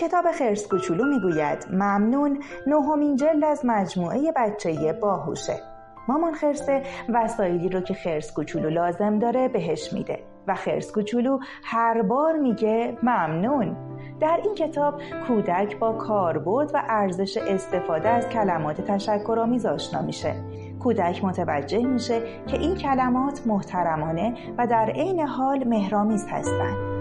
کتاب خرس کوچولو میگوید ممنون نهمین جلد از مجموعه بچه باهوشه. مامان خرسه وسایلی رو که خرس کوچولو لازم داره بهش میده و خرس کوچولو هر بار میگه ممنون. در این کتاب کودک با کاربرد و ارزش استفاده از کلمات تشکرآمیز آشنا میشه. کودک متوجه میشه که این کلمات محترمانه و در عین حال مهرآمیز هستند.